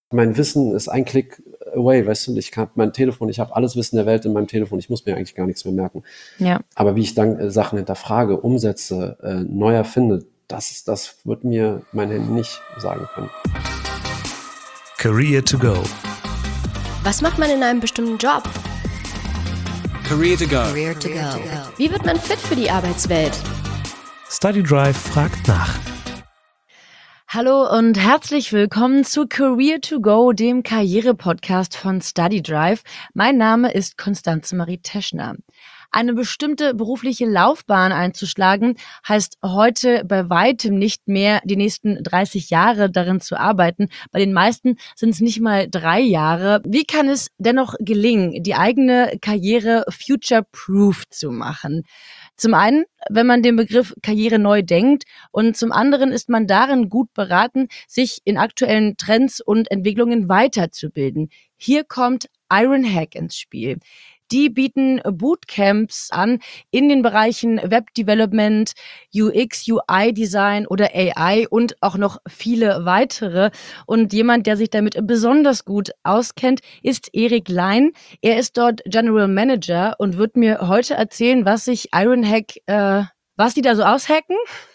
Mein Wissen ist ein Klick away, weißt du, ich habe mein Telefon, ich habe alles Wissen der Welt in meinem Telefon, ich muss mir eigentlich gar nichts mehr merken. Ja. Aber wie ich dann Sachen hinterfrage, umsetze, neu erfinde, das wird mir mein Handy nicht sagen können. Career to go. Was macht man in einem bestimmten Job? Career to go. Career to go. Wie wird man fit für die Arbeitswelt? StudyDrive fragt nach. Hallo und herzlich willkommen zu Career to Go, dem Karriere-Podcast von StudyDrive. Mein Name ist Constanze Marie Teschner. Eine bestimmte berufliche Laufbahn einzuschlagen, heißt heute bei weitem nicht mehr die nächsten 30 Jahre darin zu arbeiten. Bei den meisten sind es nicht mal 3 Jahre. Wie kann es dennoch gelingen, die eigene Karriere future-proof zu machen? Zum einen, wenn man den Begriff Karriere neu denkt, und zum anderen ist man darin gut beraten, sich in aktuellen Trends und Entwicklungen weiterzubilden. Hier kommt Ironhack ins Spiel. Die bieten Bootcamps an in den Bereichen Web Development, UX, UI Design oder AI und auch noch viele weitere. Und jemand, der sich damit besonders gut auskennt, ist Erik Lein. Er ist dort General Manager und wird mir heute erzählen, was sich Ironhack, was die da so aushacken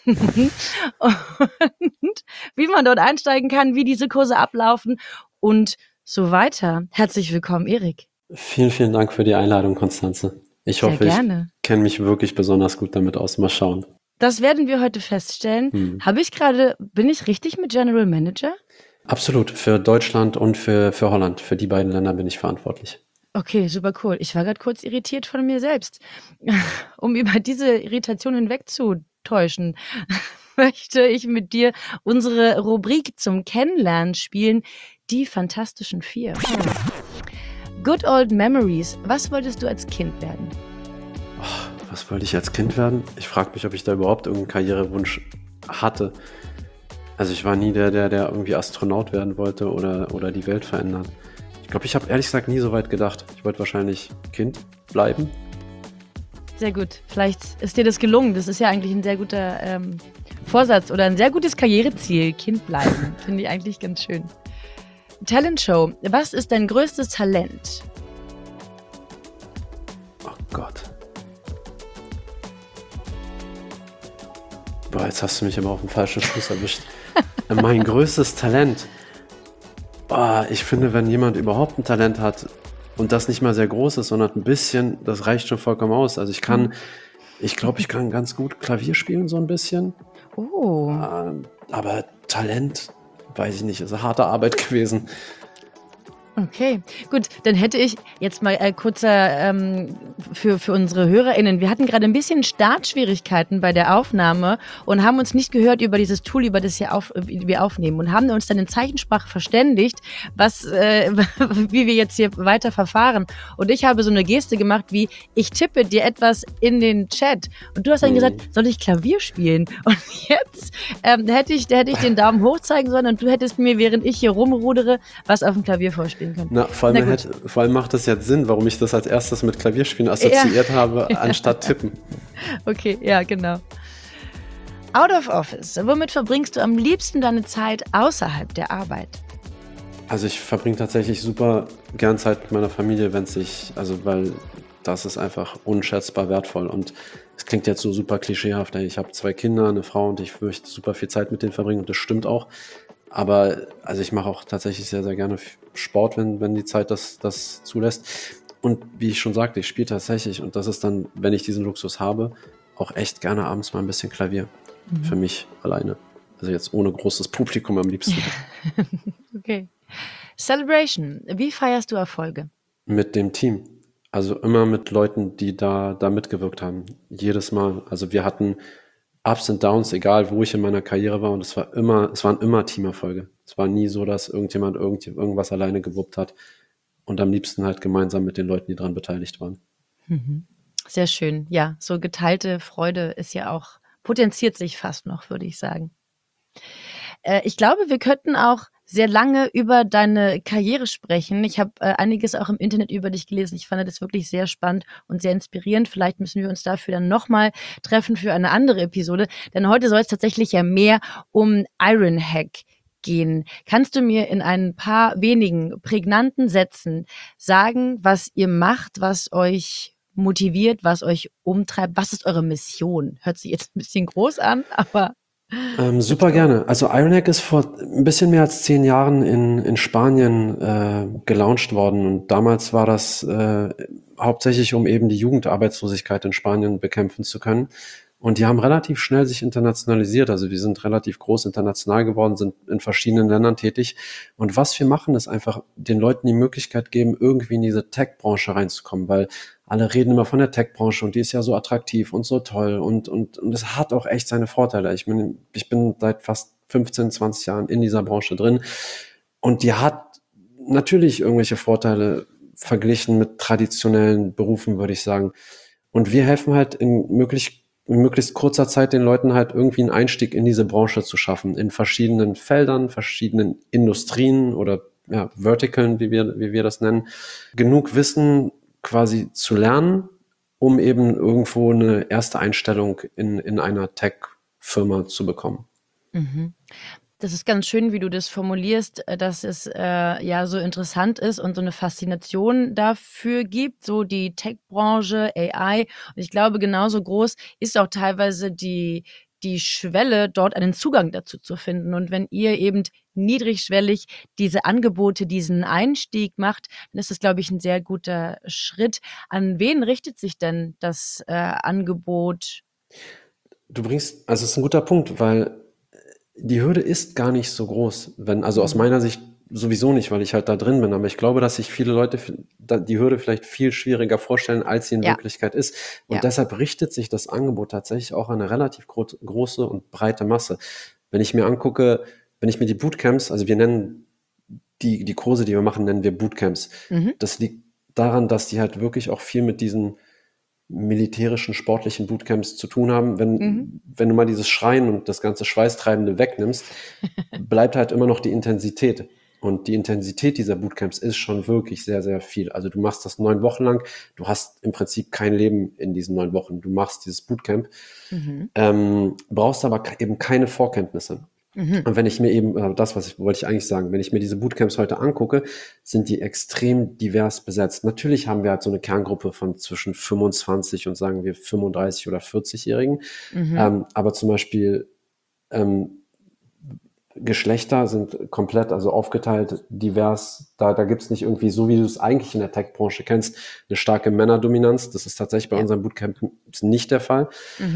und wie man dort einsteigen kann, wie diese Kurse ablaufen und so weiter. Herzlich willkommen, Erik. Vielen, vielen Dank für die Einladung, Constanze. Ich hoffe, ich kenne mich wirklich besonders gut damit aus. Mal schauen. Das werden wir heute feststellen. Bin ich richtig mit General Manager? Absolut, für Deutschland und für Holland. Für die beiden Länder bin ich verantwortlich. Okay, super cool. Ich war gerade kurz irritiert von mir selbst. Um über diese Irritation hinwegzutäuschen, möchte ich mit dir unsere Rubrik zum Kennenlernen spielen, die Fantastischen Vier. Good Old Memories. Was wolltest du als Kind werden? Was wollte ich als Kind werden? Ich frage mich, ob ich da überhaupt irgendeinen Karrierewunsch hatte. Also ich war nie der irgendwie Astronaut werden wollte oder die Welt verändern. Ich glaube, ich habe ehrlich gesagt nie so weit gedacht. Ich wollte wahrscheinlich Kind bleiben. Sehr gut. Vielleicht ist dir das gelungen. Das ist ja eigentlich ein sehr guter Vorsatz oder ein sehr gutes Karriereziel. Kind bleiben. Finde ich eigentlich ganz schön. Talentshow. Was ist dein größtes Talent? Oh Gott. Boah, jetzt hast du mich immer auf den falschen Fuß erwischt. Mein größtes Talent. Boah, ich finde, wenn jemand überhaupt ein Talent hat und das nicht mal sehr groß ist, sondern ein bisschen, das reicht schon vollkommen aus. Also ich glaube, ich kann ganz gut Klavier spielen, so ein bisschen. Oh. Aber Talent, weiß ich nicht, ist eine harte Arbeit gewesen. Okay, gut, dann hätte ich jetzt mal kurzer für unsere HörerInnen. Wir hatten gerade ein bisschen Startschwierigkeiten bei der Aufnahme und haben uns nicht gehört über dieses Tool, über das wir aufnehmen, und haben uns dann in Zeichensprache verständigt, wie wir jetzt hier weiter verfahren. Und ich habe so eine Geste gemacht wie, ich tippe dir etwas in den Chat. Und du hast dann gesagt, soll ich Klavier spielen? Und jetzt hätte ich den Daumen hoch zeigen sollen und du hättest mir, während ich hier rumrudere, was auf dem Klavier vorspielen können. Na, vor allem macht das jetzt Sinn, warum ich das als erstes mit Klavierspielen assoziiert habe, anstatt tippen. Okay, ja, genau. Out of Office. Womit verbringst du am liebsten deine Zeit außerhalb der Arbeit? Also ich verbringe tatsächlich super gern Zeit mit meiner Familie, weil das ist einfach unschätzbar wertvoll. Und es klingt jetzt so super klischeehaft. Ich habe 2 Kinder, eine Frau und ich möchte super viel Zeit mit denen verbringen und das stimmt auch. Aber also ich mache auch tatsächlich sehr, sehr gerne Sport, wenn die Zeit das zulässt. Und wie ich schon sagte, ich spiele tatsächlich, und das ist dann, wenn ich diesen Luxus habe, auch echt gerne abends mal ein bisschen Klavier. Für mich alleine. Also jetzt ohne großes Publikum am liebsten. Okay. Celebration. Wie feierst du Erfolge? Mit dem Team. Also immer mit Leuten, die da mitgewirkt haben. Jedes Mal. Also wir hatten Ups und Downs, egal wo ich in meiner Karriere war, und es waren immer Teamerfolge. Es war nie so, dass irgendjemand irgendwas alleine gewuppt hat, und am liebsten halt gemeinsam mit den Leuten, die daran beteiligt waren. Sehr schön. Ja, so geteilte Freude ist ja auch, potenziert sich fast noch, würde ich sagen. Ich glaube, wir könnten auch sehr lange über deine Karriere sprechen. Ich habe einiges auch im Internet über dich gelesen. Ich fand das wirklich sehr spannend und sehr inspirierend. Vielleicht müssen wir uns dafür dann nochmal treffen für eine andere Episode. Denn heute soll es tatsächlich ja mehr um Ironhack gehen. Kannst du mir in ein paar wenigen prägnanten Sätzen sagen, was ihr macht, was euch motiviert, was euch umtreibt? Was ist eure Mission? Hört sich jetzt ein bisschen groß an, aber Super gerne. Also Ironhack ist vor ein bisschen mehr als 10 Jahren in Spanien gelauncht worden und damals war das hauptsächlich, um eben die Jugendarbeitslosigkeit in Spanien bekämpfen zu können. Und die haben relativ schnell sich internationalisiert. Also wir sind relativ groß international geworden, sind in verschiedenen Ländern tätig. Und was wir machen, ist einfach den Leuten die Möglichkeit geben, irgendwie in diese Tech-Branche reinzukommen, weil alle reden immer von der Tech-Branche und die ist ja so attraktiv und so toll und es hat auch echt seine Vorteile. Ich meine, ich bin seit fast 15, 20 Jahren in dieser Branche drin und die hat natürlich irgendwelche Vorteile verglichen mit traditionellen Berufen, würde ich sagen. Und wir helfen halt in möglichst kurzer Zeit den Leuten halt irgendwie einen Einstieg in diese Branche zu schaffen, in verschiedenen Feldern, verschiedenen Industrien oder ja, Verticalen, wie wir das nennen. Genug Wissen quasi zu lernen, um eben irgendwo eine erste Einstellung in einer Tech-Firma zu bekommen. Mhm. Das ist ganz schön, wie du das formulierst, dass es ja so interessant ist und so eine Faszination dafür gibt, so die Tech-Branche, AI. Und ich glaube, genauso groß ist auch teilweise die Schwelle, dort einen Zugang dazu zu finden. Und wenn ihr eben niedrigschwellig diese Angebote, diesen Einstieg macht, dann ist das, glaube ich, ein sehr guter Schritt. An wen richtet sich denn das Angebot? Also es ist ein guter Punkt, weil die Hürde ist gar nicht so groß, also aus meiner Sicht sowieso nicht, weil ich halt da drin bin, aber ich glaube, dass sich viele Leute die Hürde vielleicht viel schwieriger vorstellen, als sie in Ja. Wirklichkeit ist. Und Ja. deshalb richtet sich das Angebot tatsächlich auch an eine relativ große und breite Masse. Wenn ich mir die Bootcamps, also wir nennen die Kurse, die wir machen, nennen wir Bootcamps. Mhm. Das liegt daran, dass die halt wirklich auch viel mit diesen militärischen, sportlichen Bootcamps zu tun haben. Wenn du mal dieses Schreien und das ganze Schweißtreibende wegnimmst, bleibt halt immer noch die Intensität. Und die Intensität dieser Bootcamps ist schon wirklich sehr, sehr viel. Also du machst das 9 Wochen lang, du hast im Prinzip kein Leben in diesen 9 Wochen. Du machst dieses Bootcamp, brauchst aber eben keine Vorkenntnisse. Und wenn ich mir eben, wollte ich eigentlich sagen, wenn ich mir diese Bootcamps heute angucke, sind die extrem divers besetzt. Natürlich haben wir halt so eine Kerngruppe von zwischen 25 und sagen wir 35 oder 40-Jährigen. Aber zum Beispiel Geschlechter sind komplett, also aufgeteilt, divers. Da gibt's nicht irgendwie, so wie du es eigentlich in der Tech-Branche kennst, eine starke Männerdominanz. Das ist tatsächlich bei unserem Bootcamp nicht der Fall.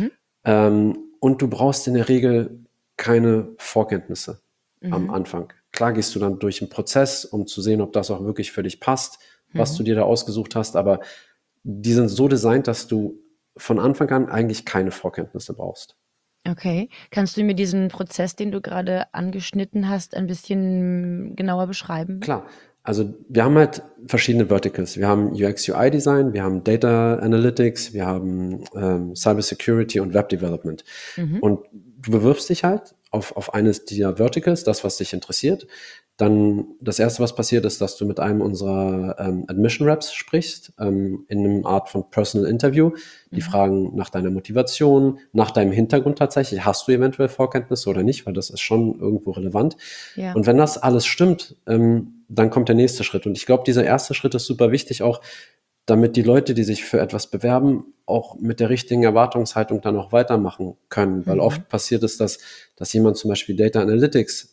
Und du brauchst in der Regel keine Vorkenntnisse am Anfang. Klar gehst du dann durch einen Prozess, um zu sehen, ob das auch wirklich für dich passt, was du dir da ausgesucht hast, aber die sind so designt, dass du von Anfang an eigentlich keine Vorkenntnisse brauchst. Okay. Kannst du mir diesen Prozess, den du gerade angeschnitten hast, ein bisschen genauer beschreiben? Klar, also wir haben halt verschiedene Verticals. Wir haben UX-UI-Design, wir haben Data Analytics, wir haben Cyber Security und Web Development. Und du bewirbst dich halt auf eines dieser Verticals, das, was dich interessiert. Dann das Erste, was passiert, ist, dass du mit einem unserer Admission Reps sprichst, in einer Art von Personal Interview. Die fragen nach deiner Motivation, nach deinem Hintergrund tatsächlich. Hast du eventuell Vorkenntnisse oder nicht? Weil das ist schon irgendwo relevant. Ja. Und wenn das alles stimmt, dann kommt der nächste Schritt. Und ich glaube, dieser erste Schritt ist super wichtig, auch damit die Leute, die sich für etwas bewerben, auch mit der richtigen Erwartungshaltung dann auch weitermachen können. Weil oft passiert es, dass jemand zum Beispiel Data Analytics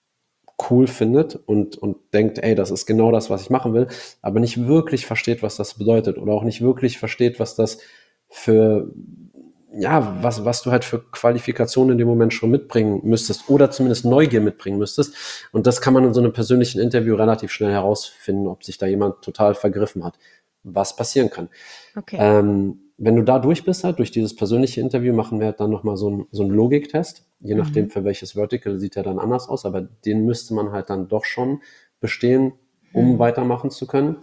cool findet und denkt, ey, das ist genau das, was ich machen will, aber nicht wirklich versteht, was das bedeutet oder auch nicht wirklich versteht, was das für, ja, was du halt für Qualifikationen in dem Moment schon mitbringen müsstest oder zumindest Neugier mitbringen müsstest. Und das kann man in so einem persönlichen Interview relativ schnell herausfinden, ob sich da jemand total vergriffen hat, was passieren kann. Okay. Wenn du da durch bist, halt durch dieses persönliche Interview, machen wir halt dann nochmal so einen Logiktest. Je nachdem, für welches Vertical sieht der dann anders aus, aber den müsste man halt dann doch schon bestehen, um weitermachen zu können.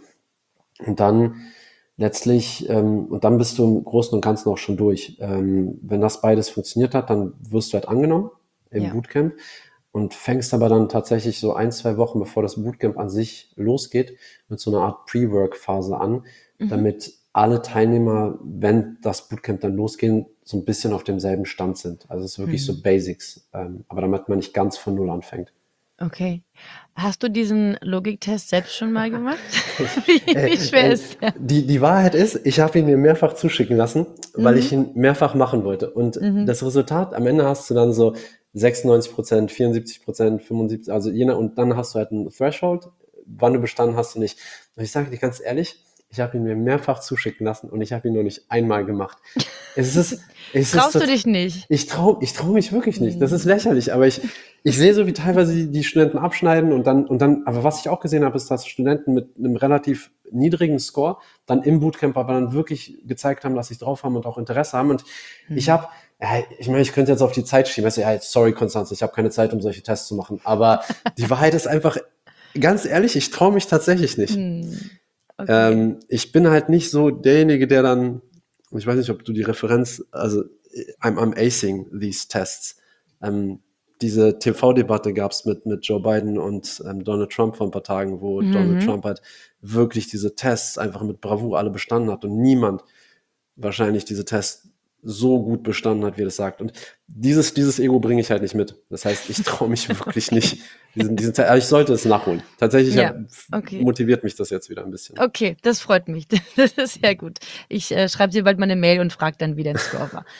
Und dann letztlich, und dann bist du im Großen und Ganzen auch schon durch. Wenn das beides funktioniert hat, dann wirst du halt angenommen im Bootcamp und fängst aber dann tatsächlich so 1-2 Wochen, bevor das Bootcamp an sich losgeht, mit so einer Art Pre-Work-Phase an, damit alle Teilnehmer, wenn das Bootcamp dann losgeht, so ein bisschen auf demselben Stand sind. Also es ist wirklich so Basics, aber damit man nicht ganz von Null anfängt. Okay. Hast du diesen Logiktest selbst schon mal gemacht? Wie schwer ist der? Die Wahrheit ist, ich habe ihn mir mehrfach zuschicken lassen, weil ich ihn mehrfach machen wollte. Und das Resultat, am Ende hast du dann so 96%, 74%, 75%, also und dann hast du halt ein Threshold, wann du bestanden hast du nicht. Und ich sage dir ganz ehrlich, ich habe ihn mir mehrfach zuschicken lassen und ich habe ihn nur nicht einmal gemacht. Traust du dich nicht? Ich trau mich wirklich nicht. Das ist lächerlich, aber ich sehe so, wie teilweise die Studenten abschneiden und dann, aber was ich auch gesehen habe, ist, dass Studenten mit einem relativ niedrigen Score dann im Bootcamp aber dann wirklich gezeigt haben, dass sie drauf haben und auch Interesse haben. Und ich meine, ich könnte jetzt auf die Zeit schieben. Sorry, Konstanze, ich habe keine Zeit, um solche Tests zu machen. Aber die Wahrheit ist einfach, ganz ehrlich, ich traue mich tatsächlich nicht. Okay. Ich bin halt nicht so derjenige, der dann, ich weiß nicht, ob du die Referenz, also I'm acing these tests. Diese TV-Debatte gab es mit Joe Biden und Donald Trump vor ein paar Tagen, wo Donald Trump halt wirklich diese Tests einfach mit Bravour alle bestanden hat und niemand wahrscheinlich diese Tests so gut bestanden hat, wie er das sagt. Und dieses Ego bringe ich halt nicht mit. Das heißt, ich traue mich wirklich nicht, aber ich sollte es nachholen. Tatsächlich Ja, okay. motiviert mich das jetzt wieder ein bisschen. Okay, das freut mich. Das ist sehr gut. Ich schreibe dir bald mal eine Mail und frage dann, wie dein Score war.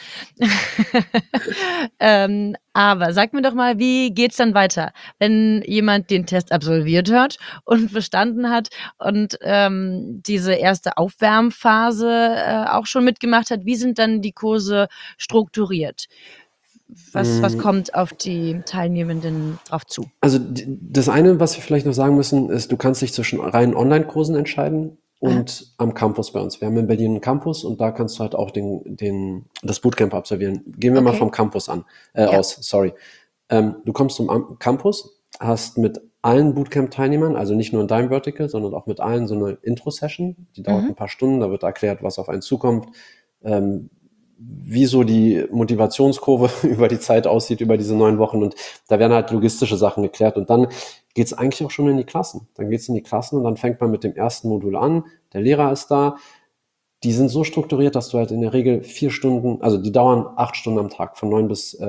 Aber sag mir doch mal, wie geht's dann weiter, wenn jemand den Test absolviert hat und bestanden hat und diese erste Aufwärmphase auch schon mitgemacht hat? Wie sind dann die Kurse strukturiert? Was kommt auf die Teilnehmenden drauf zu? Also das eine, was wir vielleicht noch sagen müssen, ist, du kannst dich zwischen reinen Online-Kursen entscheiden und am Campus bei uns. Wir haben in Berlin einen Campus und da kannst du halt auch das Bootcamp absolvieren. Gehen wir mal vom Campus aus, sorry. Du kommst zum Campus, hast mit allen Bootcamp-Teilnehmern, also nicht nur in deinem Vertical, sondern auch mit allen so eine Intro-Session, die dauert ein paar Stunden, da wird erklärt, was auf einen zukommt, wie so die Motivationskurve über die Zeit aussieht, über diese 9 Wochen, und da werden halt logistische Sachen geklärt und dann geht's eigentlich auch schon in die Klassen. Dann geht's in die Klassen und dann fängt man mit dem ersten Modul an, der Lehrer ist da, die sind so strukturiert, dass du halt in der Regel 4 Stunden, also die dauern 8 Stunden am Tag, von 9 bis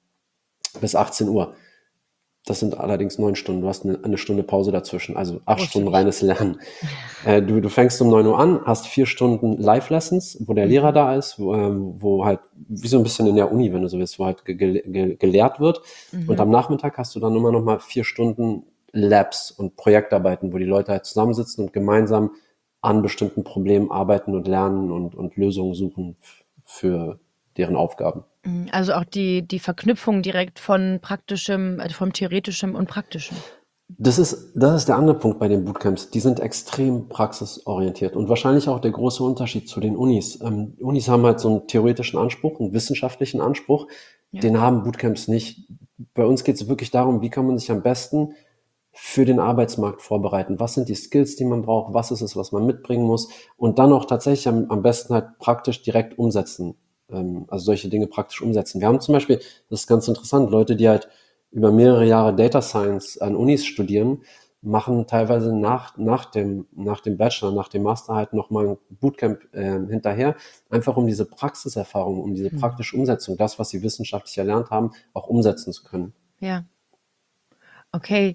18 Uhr. Das sind allerdings 9 Stunden. Du hast eine Stunde Pause dazwischen, also 8 Stunden reines Lernen. Du fängst um 9 Uhr an, hast 4 Stunden Live-Lessons, wo der Lehrer da ist, wo halt, wie so ein bisschen in der Uni, wenn du so willst, wo halt gelehrt wird. Und am Nachmittag hast du dann immer noch mal 4 Stunden Labs und Projektarbeiten, wo die Leute halt zusammensitzen und gemeinsam an bestimmten Problemen arbeiten und lernen und Lösungen suchen für deren Aufgaben. Also auch die Verknüpfung direkt von praktischem, also vom theoretischem und praktischem. Das ist der andere Punkt bei den Bootcamps. Die sind extrem praxisorientiert und wahrscheinlich auch der große Unterschied zu den Unis. Unis haben halt so einen theoretischen Anspruch, einen wissenschaftlichen Anspruch. Ja. Den haben Bootcamps nicht. Bei uns geht es wirklich darum, wie kann man sich am besten für den Arbeitsmarkt vorbereiten? Was sind die Skills, die man braucht? Was ist es, was man mitbringen muss? Und dann auch tatsächlich am besten halt praktisch direkt umsetzen. Also solche Dinge praktisch umsetzen. Wir haben zum Beispiel, das ist ganz interessant, Leute, die halt über mehrere Jahre Data Science an Unis studieren, machen teilweise nach dem Bachelor, nach dem Master halt nochmal ein Bootcamp hinterher, einfach um diese Praxiserfahrung, um diese praktische Umsetzung, das, was sie wissenschaftlich erlernt haben, auch umsetzen zu können. Ja. Okay.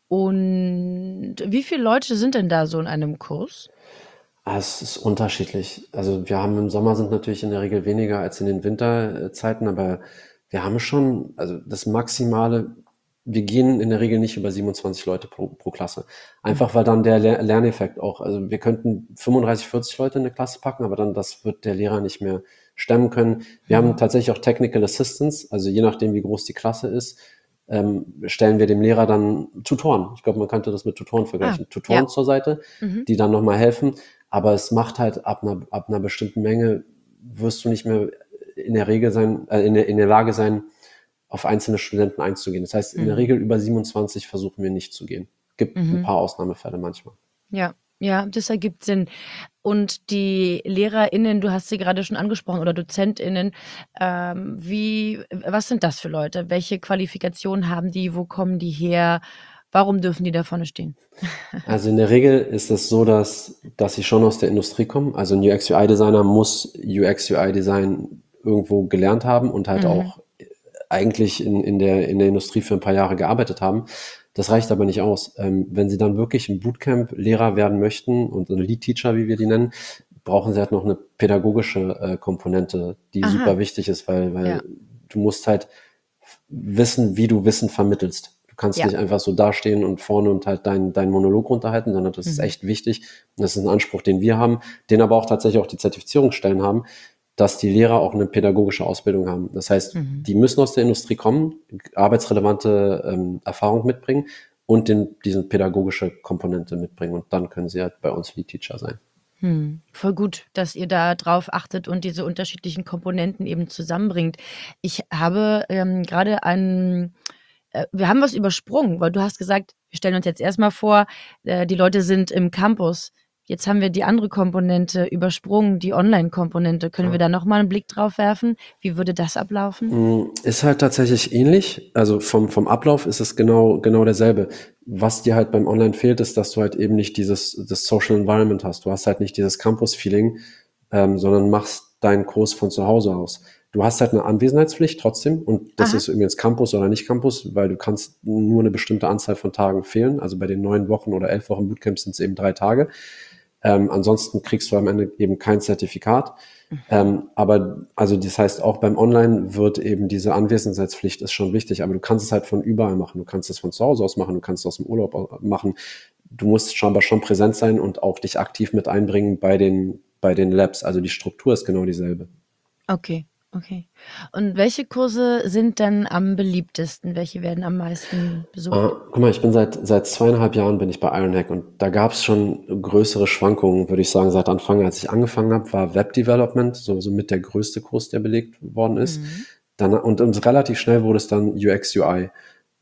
Und wie viele Leute sind denn da so in einem Kurs? Es ist unterschiedlich. Also wir haben im Sommer sind natürlich in der Regel weniger als in den Winterzeiten, aber wir haben schon, also das Maximale, wir gehen in der Regel nicht über 27 Leute pro Klasse. Einfach weil dann der Lerneffekt auch, also wir könnten 35, 40 Leute in eine Klasse packen, aber dann das wird der Lehrer nicht mehr stemmen können. Wir haben tatsächlich auch Technical Assistants, also je nachdem, wie groß die Klasse ist, stellen wir dem Lehrer dann Tutoren. Ich glaube, man könnte das mit Tutoren vergleichen. Tutoren zur Seite, die dann nochmal helfen. Aber es macht halt ab einer bestimmten Menge, wirst du nicht mehr in der Regel sein, in der Lage sein, auf einzelne Studenten einzugehen. Das heißt, in der Regel über 27 versuchen wir nicht zu gehen. Gibt ein paar Ausnahmefälle manchmal. Ja, das ergibt Sinn. Und die LehrerInnen, du hast sie gerade schon angesprochen, oder DozentInnen, was sind das für Leute? Welche Qualifikationen haben die? Wo kommen die her? Warum dürfen die da vorne stehen? Also in der Regel ist es so, dass sie schon aus der Industrie kommen. Also ein UX-UI-Designer muss UX-UI-Design irgendwo gelernt haben und halt auch eigentlich in der Industrie für ein paar Jahre gearbeitet haben. Das reicht aber nicht aus. Wenn Sie dann wirklich ein Bootcamp-Lehrer werden möchten und eine Lead-Teacher, wie wir die nennen, brauchen Sie halt noch eine pädagogische Komponente, die Aha. super wichtig ist, weil Ja. du musst halt wissen, wie du Wissen vermittelst. Du kannst Ja. nicht einfach so dastehen und vorne und halt deinen Monolog runterhalten, sondern das ist Mhm. echt wichtig. Und das ist ein Anspruch, den wir haben, den aber auch tatsächlich auch die Zertifizierungsstellen haben, dass die Lehrer auch eine pädagogische Ausbildung haben. Das heißt, Mhm. die müssen aus der Industrie kommen, arbeitsrelevante Erfahrung mitbringen und diese pädagogische Komponente mitbringen. Und dann können sie halt bei uns Lead Teacher sein. Voll gut, dass ihr da drauf achtet und diese unterschiedlichen Komponenten eben zusammenbringt. Ich habe gerade wir haben was übersprungen, weil du hast gesagt, wir stellen uns jetzt erstmal vor, die Leute sind im Campus. Jetzt haben wir die andere Komponente übersprungen, die Online-Komponente. Können wir da nochmal einen Blick drauf werfen? Wie würde das ablaufen? Ist halt tatsächlich ähnlich. Also vom Ablauf ist es genau derselbe. Was dir halt beim Online fehlt, ist, dass du halt eben nicht das Social Environment hast. Du hast halt nicht dieses Campus-Feeling, sondern machst deinen Kurs von zu Hause aus. Du hast halt eine Anwesenheitspflicht trotzdem und das Aha. ist übrigens Campus oder nicht Campus, weil du kannst nur eine bestimmte Anzahl von Tagen fehlen. Also bei den 9 Wochen oder 11 Wochen Bootcamps sind es eben 3 Tage. Ansonsten kriegst du am Ende eben kein Zertifikat. Aber also das heißt, auch beim Online wird eben diese Anwesenheitspflicht ist schon wichtig, aber du kannst es halt von überall machen. Du kannst es von zu Hause aus machen, du kannst es aus dem Urlaub machen. Du musst scheinbar schon präsent sein und auch dich aktiv mit einbringen bei den Labs. Also die Struktur ist genau dieselbe. Okay. Und welche Kurse sind denn am beliebtesten? Welche werden am meisten besucht? Guck mal, ich bin seit 2,5 Jahren bin ich bei Ironhack und da gab es schon größere Schwankungen, würde ich sagen, seit Anfang. Als ich angefangen habe, war Web Development so mit der größte Kurs, der belegt worden ist. Dann, und relativ schnell wurde es dann UX, UI.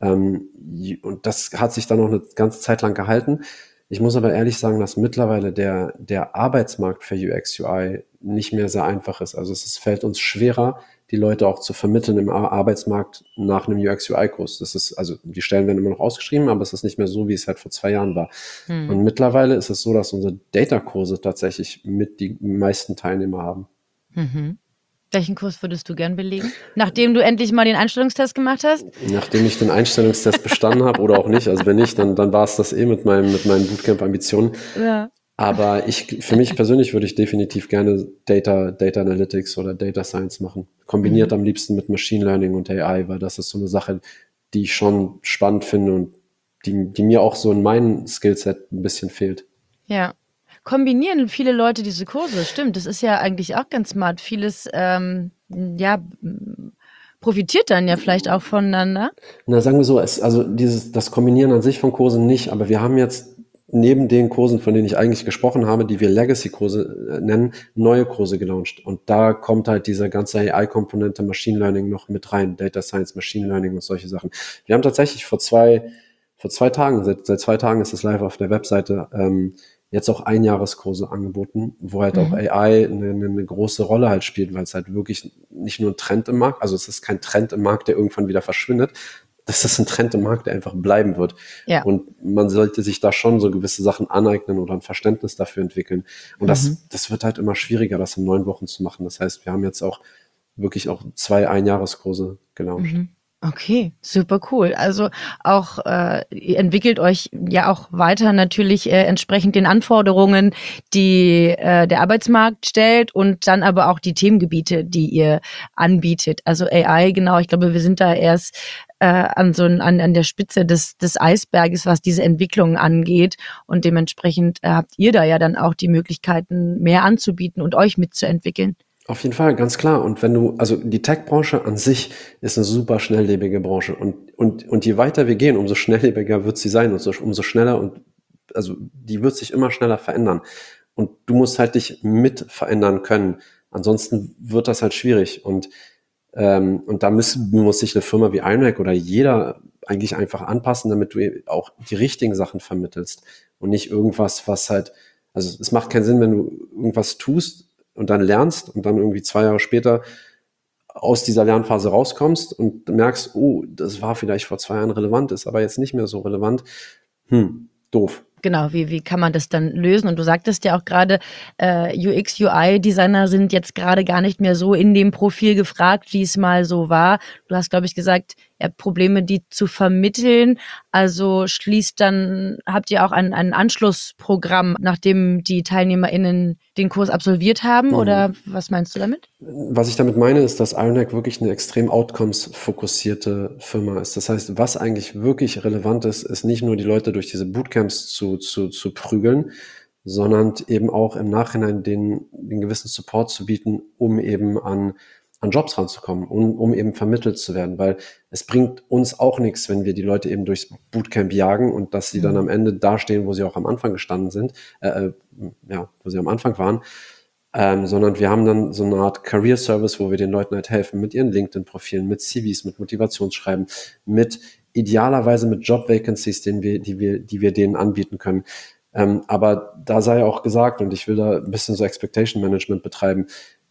Und das hat sich dann noch eine ganze Zeit lang gehalten. Ich muss aber ehrlich sagen, dass mittlerweile der Arbeitsmarkt für UX, UI nicht mehr sehr einfach ist. Also fällt uns schwerer, die Leute auch zu vermitteln im Arbeitsmarkt nach einem UX-UI-Kurs. Also die Stellen werden immer noch ausgeschrieben, aber es ist nicht mehr so, wie es halt vor 2 Jahren war. Und mittlerweile ist es so, dass unsere Data-Kurse tatsächlich mit die meisten Teilnehmer haben. Welchen Kurs würdest du gern belegen? Nachdem du endlich mal den Einstellungstest gemacht hast? Nachdem ich den Einstellungstest bestanden habe oder auch nicht, also wenn nicht, dann war es das mit meinen Bootcamp-Ambitionen. Ja. Aber für mich persönlich würde ich definitiv gerne Data Analytics oder Data Science machen. Kombiniert am liebsten mit Machine Learning und AI, weil das ist so eine Sache, die ich schon spannend finde und die mir auch so in meinem Skillset ein bisschen fehlt. Ja. Kombinieren viele Leute diese Kurse, stimmt. Das ist ja eigentlich auch ganz smart. Vieles, profitiert dann ja vielleicht auch voneinander. Na, sagen wir so, das Kombinieren an sich von Kursen nicht, aber wir haben jetzt neben den Kursen, von denen ich eigentlich gesprochen habe, die wir Legacy-Kurse nennen, neue Kurse gelauncht. Und da kommt halt diese ganze AI-Komponente Machine Learning noch mit rein, Data Science, Machine Learning und solche Sachen. Wir haben tatsächlich vor zwei Tagen, seit 2 Tagen ist es live auf der Webseite, jetzt auch Einjahreskurse angeboten, wo halt auch AI eine große Rolle halt spielt, weil es halt wirklich nicht nur ein Trend im Markt, also es ist kein Trend im Markt, der irgendwann wieder verschwindet, das ist ein Trend im Markt, der einfach bleiben wird. Ja. Und man sollte sich da schon so gewisse Sachen aneignen oder ein Verständnis dafür entwickeln. Und das wird halt immer schwieriger, das in 9 Wochen zu machen. Das heißt, wir haben jetzt auch wirklich auch 2 Einjahreskurse gelauncht. Okay, super cool. Also auch ihr entwickelt euch ja auch weiter natürlich entsprechend den Anforderungen, die der Arbeitsmarkt stellt und dann aber auch die Themengebiete, die ihr anbietet. Also AI, genau, ich glaube, wir sind da erst an der Spitze des Eisberges, was diese Entwicklung angeht. Und dementsprechend habt ihr da ja dann auch die Möglichkeiten, mehr anzubieten und euch mitzuentwickeln. Auf jeden Fall, ganz klar. Und also die Tech-Branche an sich ist eine super schnelllebige Branche. Und je weiter wir gehen, umso schnelllebiger wird sie sein und umso schneller also die wird sich immer schneller verändern. Und du musst halt dich mit verändern können. Ansonsten wird das halt schwierig. Und da muss sich eine Firma wie Ironhack oder jeder eigentlich einfach anpassen, damit du auch die richtigen Sachen vermittelst und nicht irgendwas, was halt, also es macht keinen Sinn, wenn du irgendwas tust und dann lernst und dann irgendwie 2 Jahre später aus dieser Lernphase rauskommst und merkst, oh, das war vielleicht vor 2 Jahren relevant, ist aber jetzt nicht mehr so relevant. Doof. Genau, wie kann man das dann lösen? Und du sagtest ja auch gerade, UX, UI-Designer sind jetzt gerade gar nicht mehr so in dem Profil gefragt, wie es mal so war. Du hast, glaube ich, gesagt, Probleme, die zu vermitteln? Also habt ihr auch ein Anschlussprogramm, nachdem die TeilnehmerInnen den Kurs absolviert haben? Oder was meinst du damit? Was ich damit meine, ist, dass Ironhack wirklich eine extrem outcomes-fokussierte Firma ist. Das heißt, was eigentlich wirklich relevant ist, ist nicht nur die Leute durch diese Bootcamps zu prügeln, sondern eben auch im Nachhinein den gewissen Support zu bieten, um eben an Jobs ranzukommen, um eben vermittelt zu werden, weil es bringt uns auch nichts, wenn wir die Leute eben durchs Bootcamp jagen und dass sie dann am Ende dastehen, wo sie auch am Anfang gestanden sind, wo sie am Anfang waren, sondern wir haben dann so eine Art Career Service, wo wir den Leuten halt helfen mit ihren LinkedIn-Profilen, mit CVs, mit Motivationsschreiben, mit idealerweise mit Job-Vacancies, die wir denen anbieten können. Aber da sei auch gesagt, und ich will da ein bisschen so Expectation Management betreiben,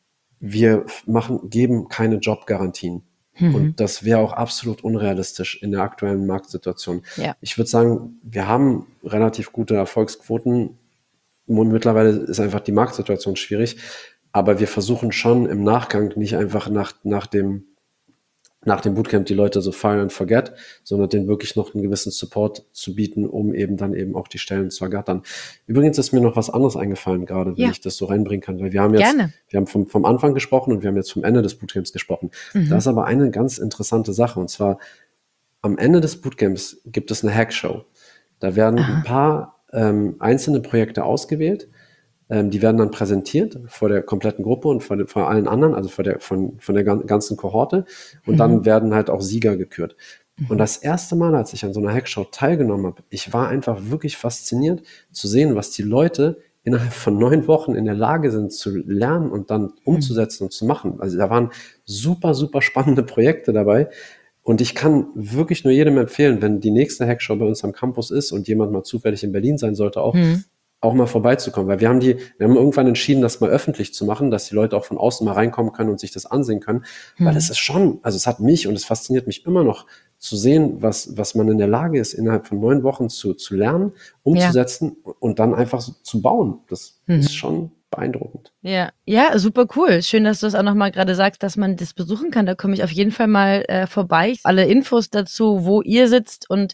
wir geben keine Jobgarantien. Und das wäre auch absolut unrealistisch in der aktuellen Marktsituation. Ja. Ich würde sagen, wir haben relativ gute Erfolgsquoten. Und mittlerweile ist einfach die Marktsituation schwierig. Aber wir versuchen schon im Nachgang nicht einfach nach dem Bootcamp die Leute so fire and forget, sondern denen wirklich noch einen gewissen Support zu bieten, um eben dann eben auch die Stellen zu ergattern. Übrigens ist mir noch was anderes eingefallen gerade, wenn ich das so reinbringen kann, weil wir haben vom Anfang gesprochen und wir haben jetzt vom Ende des Bootcamps gesprochen. Da ist aber eine ganz interessante Sache, und zwar am Ende des Bootcamps gibt es eine Hackshow. Da werden ein paar einzelne Projekte ausgewählt. Die werden dann präsentiert vor der kompletten Gruppe und vor allen anderen, also von der ganzen Kohorte. Und dann werden halt auch Sieger gekürt. Und das erste Mal, als ich an so einer Hackshow teilgenommen habe, ich war einfach wirklich fasziniert zu sehen, was die Leute innerhalb von 9 Wochen in der Lage sind zu lernen und dann umzusetzen und zu machen. Also da waren super, super spannende Projekte dabei. Und ich kann wirklich nur jedem empfehlen, wenn die nächste Hackshow bei uns am Campus ist und jemand mal zufällig in Berlin sein sollte, auch mal vorbeizukommen, weil wir haben irgendwann entschieden, das mal öffentlich zu machen, dass die Leute auch von außen mal reinkommen können und sich das ansehen können, weil es ist schon, also es hat mich und es fasziniert mich immer noch zu sehen, was man in der Lage ist, innerhalb von 9 Wochen zu lernen, umzusetzen und dann einfach so zu bauen. Das ist schon beeindruckend. Ja, super cool. Schön, dass du das auch nochmal gerade sagst, dass man das besuchen kann. Da komme ich auf jeden Fall mal vorbei. Alle Infos dazu, wo ihr sitzt und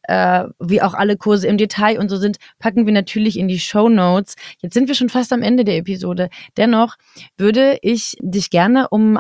wie auch alle Kurse im Detail und so sind, packen wir natürlich in die Shownotes. Jetzt sind wir schon fast am Ende der Episode. Dennoch würde ich dich gerne um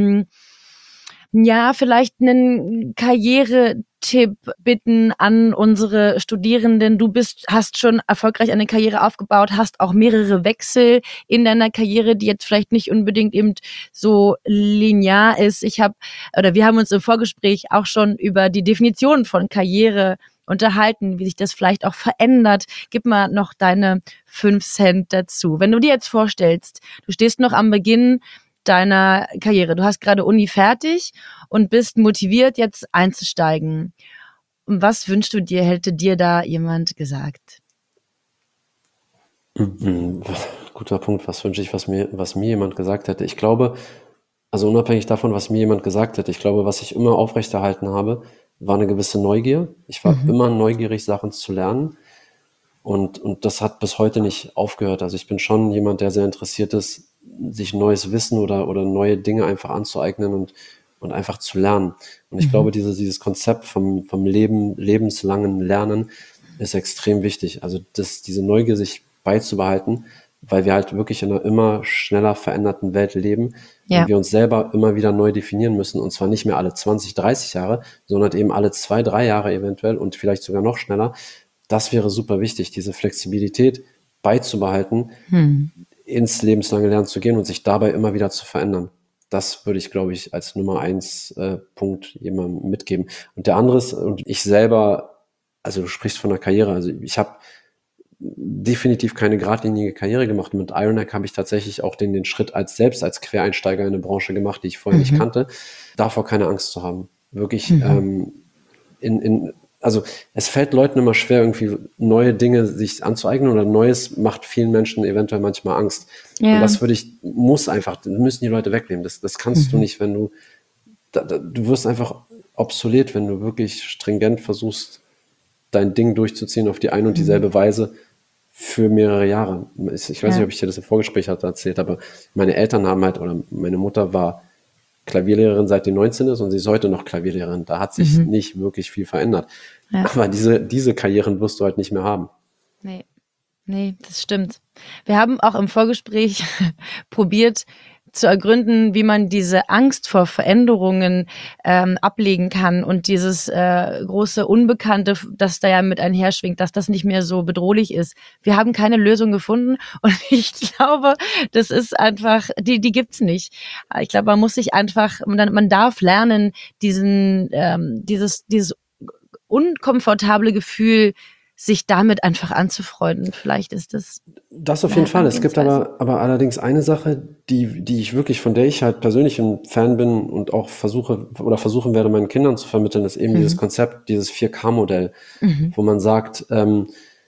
vielleicht einen Karrieretipp bitten an unsere Studierenden. Du hast schon erfolgreich eine Karriere aufgebaut, hast auch mehrere Wechsel in deiner Karriere, die jetzt vielleicht nicht unbedingt eben so linear ist. Wir haben uns im Vorgespräch auch schon über die Definition von Karriere unterhalten, wie sich das vielleicht auch verändert. Gib mal noch deine 5 Cent dazu. Wenn du dir jetzt vorstellst, du stehst noch am Beginn deiner Karriere. Du hast gerade Uni fertig und bist motiviert, jetzt einzusteigen. Und was wünschst du dir, hätte dir da jemand gesagt? Guter Punkt. Was wünsche ich, was mir jemand gesagt hätte? Ich glaube, also unabhängig davon, was mir jemand gesagt hätte, ich glaube, was ich immer aufrechterhalten habe, war eine gewisse Neugier. Ich war immer neugierig, Sachen zu lernen. Und das hat bis heute nicht aufgehört. Also ich bin schon jemand, der sehr interessiert ist, sich neues Wissen oder neue Dinge einfach anzueignen und einfach zu lernen. Und ich glaube, dieses Konzept vom lebenslangen Lernen ist extrem wichtig. Also diese Neugier sich beizubehalten, weil wir halt wirklich in einer immer schneller veränderten Welt leben und wir uns selber immer wieder neu definieren müssen, und zwar nicht mehr alle 20, 30 Jahre, sondern eben alle 2, 3 Jahre eventuell und vielleicht sogar noch schneller. Das wäre super wichtig, diese Flexibilität beizubehalten, ins lebenslange Lernen zu gehen und sich dabei immer wieder zu verändern. Das würde ich, glaube ich, als Nummer 1 Punkt jemandem mitgeben. Und der andere ist, und ich selber, also du sprichst von der Karriere, also ich habe definitiv keine geradlinige Karriere gemacht. Mit Ironhack habe ich tatsächlich auch den Schritt als Quereinsteiger in eine Branche gemacht, die ich vorher nicht kannte. Davor keine Angst zu haben. Wirklich also es fällt Leuten immer schwer, irgendwie neue Dinge sich anzueignen, oder Neues macht vielen Menschen eventuell manchmal Angst. Ja. Und das müssen die Leute wegnehmen. Das kannst du nicht, wenn du wirst einfach obsolet, wenn du wirklich stringent versuchst, dein Ding durchzuziehen auf die eine und dieselbe Weise für mehrere Jahre. Ich weiß nicht, ob ich dir das im Vorgespräch erzählt habe, aber meine Eltern haben halt, oder meine Mutter war Klavierlehrerin, seit die 19 ist, und sie ist heute noch Klavierlehrerin. Da hat sich nicht wirklich viel verändert. Ja. Aber diese Karrieren wirst du halt nicht mehr haben. Nee, das stimmt. Wir haben auch im Vorgespräch probiert zu ergründen, wie man diese Angst vor Veränderungen ablegen kann und dieses große Unbekannte, das da ja mit einherschwingt, dass das nicht mehr so bedrohlich ist. Wir haben keine Lösung gefunden und ich glaube, das ist einfach, die gibt's nicht. Ich glaube, man muss sich einfach, man darf lernen, dieses unkomfortable Gefühl, sich damit einfach anzufreunden. Vielleicht ist das. Das auf jeden Fall. Es gibt aber allerdings eine Sache, die ich wirklich, von der ich halt persönlich ein Fan bin und auch versuchen werde, meinen Kindern zu vermitteln, ist eben dieses Konzept, dieses 4K-Modell, wo man sagt, also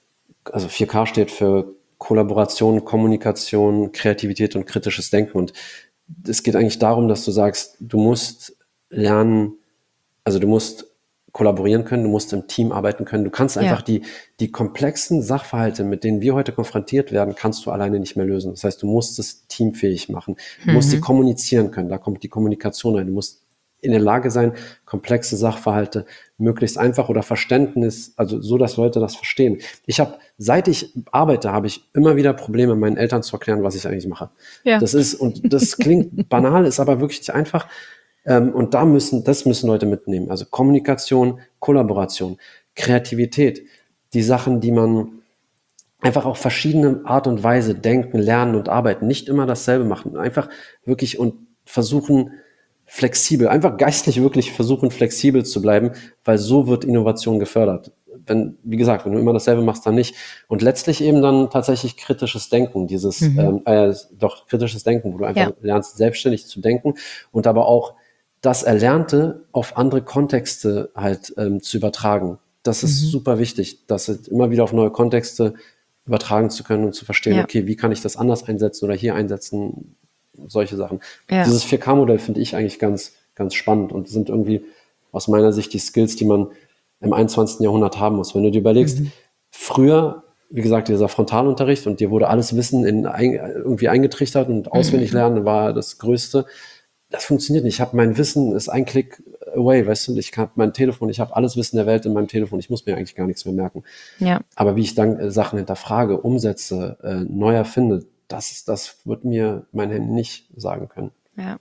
4K steht für Kollaboration, Kommunikation, Kreativität und kritisches Denken. Und es geht eigentlich darum, dass du sagst, du musst lernen, also du musst kollaborieren können, du musst im Team arbeiten können, du kannst einfach die komplexen Sachverhalte, mit denen wir heute konfrontiert werden, kannst du alleine nicht mehr lösen. Das heißt, du musst es teamfähig machen, du musst sie kommunizieren können, da kommt die Kommunikation rein, du musst in der Lage sein, komplexe Sachverhalte möglichst einfach oder Verständnis, also so, dass Leute das verstehen. Seit ich arbeite, habe ich immer wieder Probleme, meinen Eltern zu erklären, was ich eigentlich mache. Ja. Das klingt banal, ist aber wirklich einfach. Und das müssen Leute mitnehmen. Also Kommunikation, Kollaboration, Kreativität, die Sachen, die man einfach auf verschiedene Art und Weise denken, lernen und arbeiten, nicht immer dasselbe machen, einfach wirklich und versuchen flexibel, einfach geistlich wirklich versuchen flexibel zu bleiben, weil so wird Innovation gefördert. Wie gesagt, wenn du immer dasselbe machst, dann nicht. Und letztlich eben dann tatsächlich kritisches Denken, kritisches Denken, wo du einfach lernst, selbstständig zu denken und aber auch das Erlernte auf andere Kontexte halt zu übertragen. Das ist super wichtig, das immer wieder auf neue Kontexte übertragen zu können und zu verstehen, okay, wie kann ich das anders einsetzen oder hier einsetzen, solche Sachen. Ja. Dieses 4K-Modell finde ich eigentlich ganz, ganz spannend und sind irgendwie aus meiner Sicht die Skills, die man im 21. Jahrhundert haben muss. Wenn du dir überlegst, früher, wie gesagt, dieser Frontalunterricht und dir wurde alles Wissen irgendwie eingetrichtert und auswendig lernen war das Größte. Das funktioniert nicht. Mein Wissen ist ein Klick away, weißt du, ich habe mein Telefon, ich habe alles Wissen der Welt in meinem Telefon, ich muss mir eigentlich gar nichts mehr merken. Ja. Aber wie ich dann Sachen hinterfrage, umsetze, neu erfinde, das wird mir mein Handy nicht sagen können. Ja.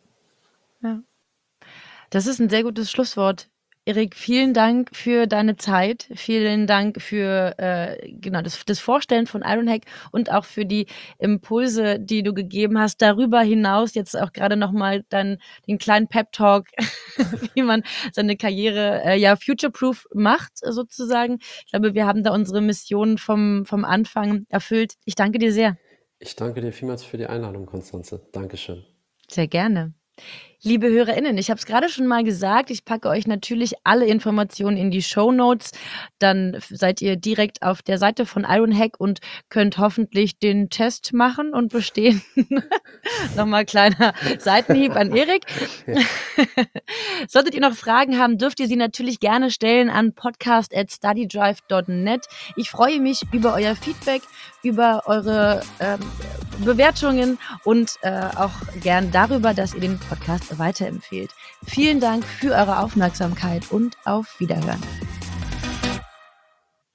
Das ist ein sehr gutes Schlusswort. Erik, vielen Dank für deine Zeit, vielen Dank für das Vorstellen von Ironhack und auch für die Impulse, die du gegeben hast. Darüber hinaus jetzt auch gerade nochmal den kleinen Pep-Talk, wie man seine Karriere future-proof macht sozusagen. Ich glaube, wir haben da unsere Mission vom Anfang erfüllt. Ich danke dir sehr. Ich danke dir vielmals für die Einladung, Konstanze. Dankeschön. Sehr gerne. Liebe HörerInnen, ich habe es gerade schon mal gesagt, ich packe euch natürlich alle Informationen in die Shownotes. Dann seid ihr direkt auf der Seite von Ironhack und könnt hoffentlich den Test machen und bestehen. Nochmal kleiner Seitenhieb an Erik. Solltet ihr noch Fragen haben, dürft ihr sie natürlich gerne stellen an podcast@studydrive.net. Ich freue mich über euer Feedback, über eure Bewertungen und auch gern darüber, dass ihr den Podcast weiterempfehlt. Vielen Dank für eure Aufmerksamkeit und auf Wiederhören.